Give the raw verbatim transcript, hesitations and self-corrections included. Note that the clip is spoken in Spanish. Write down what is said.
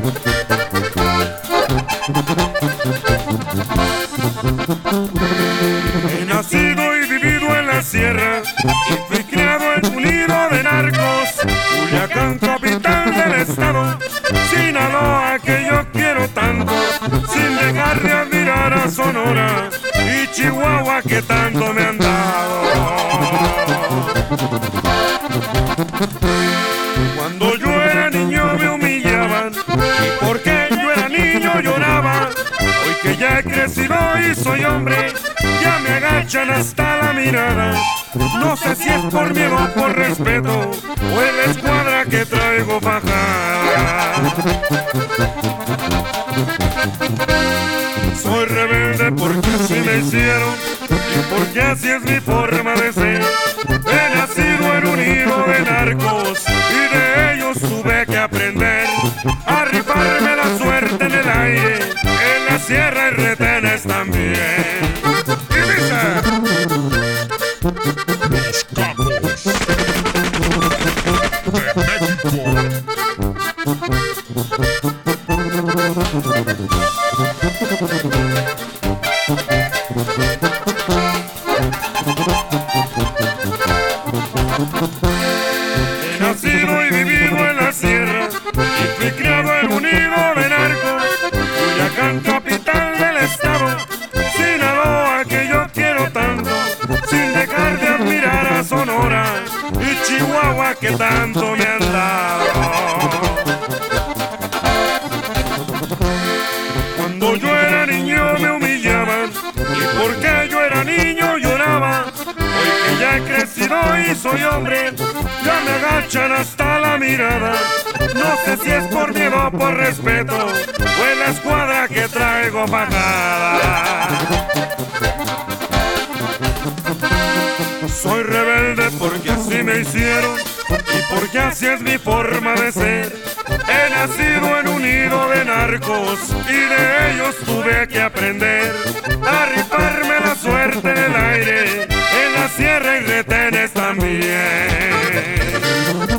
He nacido y vivido en la sierra y fui criado en un nido de narcos. Culiacán, capital del estado, Sinaloa, que yo quiero tanto, sin dejar de admirar a Sonora y Chihuahua, que tanto me han dado. Cuando yo era niño me humillaban y porque yo era niño lloraba. Hoy que ya he crecido y soy hombre, ya me agachan hasta la mirada. No sé si es por miedo o por respeto, o es la escuadra que traigo bajada. Soy rebelde porque así me hicieron y porque así es mi forma de ser. He nacido en un nido de narcos y de ellos tuve que aprender a rifarme la suerte en el aire, en la sierra y retenes también. Y dice: Los capos de México. He nacido y vivido en la sierra y fui criado en un nido de narcos. Culiacán, capital del estado, Sinaloa, que yo quiero tanto, sin dejar de admirar a Sonora y Chihuahua, que tanto me han dado. Cuando yo era niño me humillaban y porque yo era niño lloraba. Hoy que ya he crecido y soy hombre, ya me agachan hasta la mirada. No sé si es por miedo o por respeto, o es la escuadra que traigo bajada. Soy rebelde porque así me hicieron y porque así es mi forma de ser. He nacido en un nido de narcos y de ellos tuve que aprender a rifarme la suerte en el aire, en la sierra y retenes también.